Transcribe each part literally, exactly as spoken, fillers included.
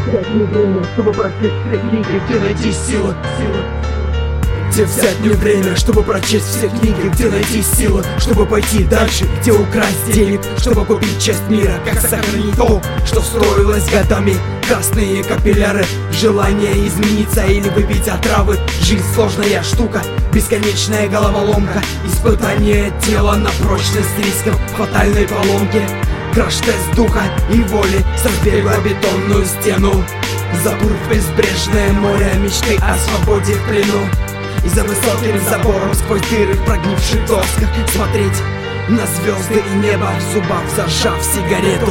взять мне время, чтобы прочесть все книги, где найти силы. Где взять мне время, чтобы прочесть все книги, где найти силы, чтобы пойти дальше, где украсть денег, чтобы купить часть мира, как сохранить то, что строилось годами. Красные капилляры, желание измениться или выпить отравы. Жизнь сложная штука, бесконечная головоломка, испытание тела на прочность рисков фатальной поломки. Краш-тест духа и воли с разбега бетонную стену. Забур в безбрежное море мечты о свободе в плену. И за высоким забором сквозь дыры в прогнивших досках смотреть на звезды и небо, в зубах зажав сигарету.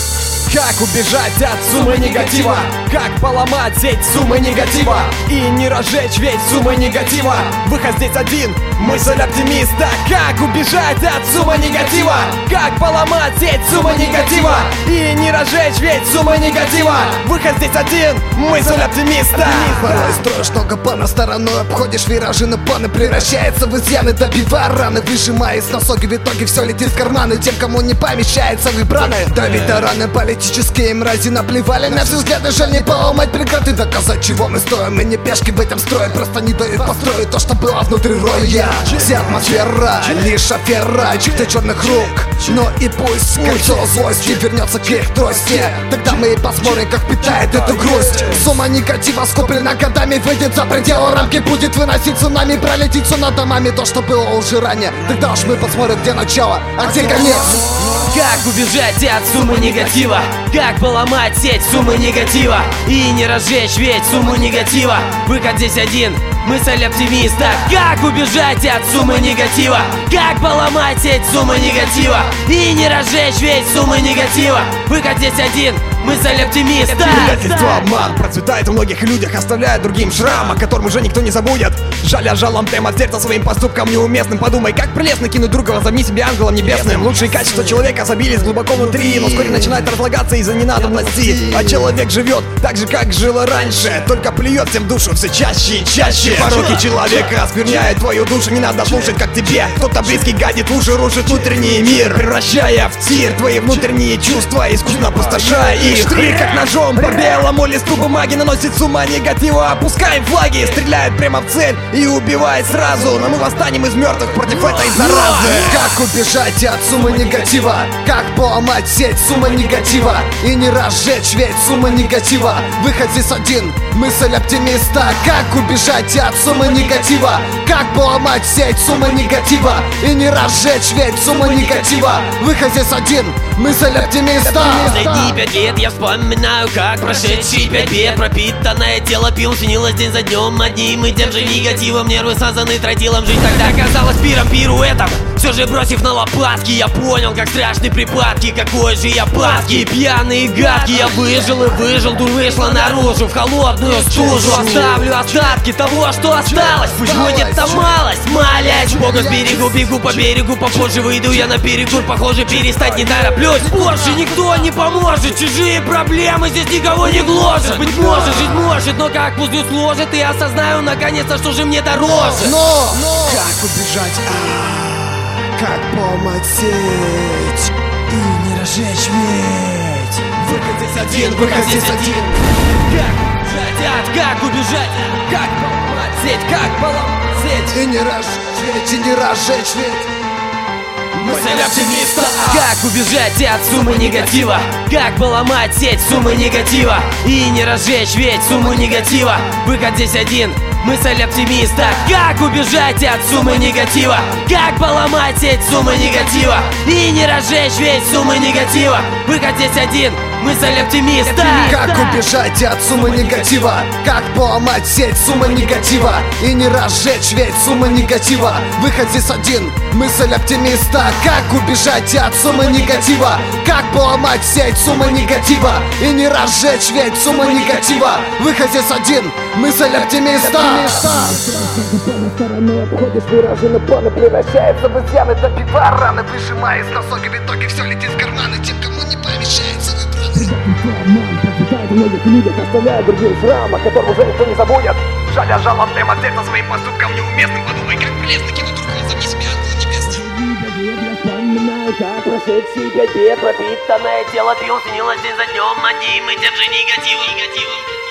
Как убежать от суммы негатива? Как поломать сеть суммы негатива? И не разжечь ведь суммы негатива? Выход здесь один, мысль оптимиста. Как убежать от суммы негатива? Как поломать сеть суммы негатива? И не разжечь ведь суммы негатива? Выход здесь один, мысль оптимиста. Порой строишь много плана, стороной обходишь виражи, но планы превращаются в изъяны, добивая раны, выжимая с носоги, в итоге все летит в карманы. Тем, кому не помещается выбраны, да ветераны политические мрази наплевали на все взгляды, жаль не поломать преграды, доказать, чего мы стоим. И не пешки в этом строе, просто не дают построить то, что было внутри роя. Вся атмосфера, лишь афера, чьих-то черных рук. Но и пусть кольцо злости вернется к их трости, тогда мы и посмотрим, как питает эту грусть. Сумма негатива скоплена годами, выйдет за пределы рамки, будет выносить цунами, пролетит все над домами, то, что было уже ранее. Тогда уж мы посмотрим, где начало, а где конец. Как убежать от суммы негатива? Как поломать сеть суммы негатива? И не разжечь ведь сумму негатива? Выход здесь один, мысль оптимиста. Как убежать от суммы негатива? Как поломать сеть суммы негатива? И не разжечь ведь суммы негатива? Выход здесь один, мысль оптимиста. Предательство, обман процветает у многих людях, оставляя другим шрам, о котором уже никто не забудет. Жаль, я жалом прямо от сердца своим поступкам неуместным. Подумай, как прелестно кинуть друга, возомни себя ангелом небесным. Лучшие качества человека забились глубоко внутри, но вскоре начинает разлагаться из-за ненадобности. А человек живет так же, как жило раньше, только плюет всем в душу все чаще и чаще. Пороки человека оскверняют твою душу, не надо слушать, как тебе кто-то близкий гадит в уши, рушит внутренний мир, превращая в тир твои внутренние чувства, искусно опустошая их. Штрих, как ножом по белому листу бумаги, наносит сумма негатива. Опускаем флаги, стреляют прямо в цель и убивает сразу. Но мы восстанем из мертвых против этой заразы. Как убежать от суммы негатива? Как поломать сеть суммы негатива? И не разжечь ведь суммы негатива? Выход здесь один, мысль оптимиста. Как убежать от суммы негатива? Как поломать сеть суммы негатива? И не разжечь ведь суммы негатива? Выход здесь один, мысль оптимиста. Последние пять лет я вспоминаю, как прошедшие пять бед. Пропитанное тело пил, снилось день за днем одним и тем же негативом. Нервы сазаны тротилом, жизнь тогда казалась пиром, пируэтом. Все же бросив на лопатки, я понял, как страшны припадки. Какой же я падкий, пьяный и гадкий. Я выжил и выжил, дурь вышла наружу, в холодную стужу. Оставлю остатки того, что осталось, пусть будет там малость, молясь Бога с берегу, бегу по берегу. Попозже выйду я на перекур, похоже, перестать не тороплюсь. Больше никто не поможет, чужие проблемы здесь никого не гложет. Быть может, жить может, но как пузырь сложит, и осознаю наконец-то, что же мне дороже. Но, но как убежать? А, как поломать сеть и не разжечь медь? Выход здесь один, выход здесь один. Как убежать, как убежать, как поломать сеть, как поломать сеть и не разжечь, и не разжечь ведь. Мысль оптимиста. Как убежать от суммы негатива? Как поломать сеть суммы негатива? И не разжечь ведь сумму негатива? Выход здесь один, мысль оптимиста. Как убежать от суммы негатива? Как поломать сеть суммы негатива? И не разжечь ведь суммы негатива? Выход здесь один, мысль оптимиста. Как убежать от суммы негатива? Как поломать сеть суммы негатива? И не разжечь ведь суммы негатива? Выход здесь один, мысль оптимиста. Как убежать от суммы негатива? Как поломать сеть суммы негатива? И не разжечь ведь суммы негатива? Выход здесь один, мысль оптимиста. Стороной обходишь виражи, но планы превращаются в изъяны, добивая раны, выжимая из носоги, в итоге все летит в карманы. Тем, кому не помещается выбраться. Обман процветает у многих людях, оставляя другим шрам, о котором уже никто не забудет. Жаль, я жалом прямо от сердца своим поступкам неуместным. Подумай, как прелестно кинуть друга, возомни себя ангелом небесным. Я вспоминаю, как прошедший пять бед, пропитанное тело пил, снилось день за днем одним и тем же негативом, негативом.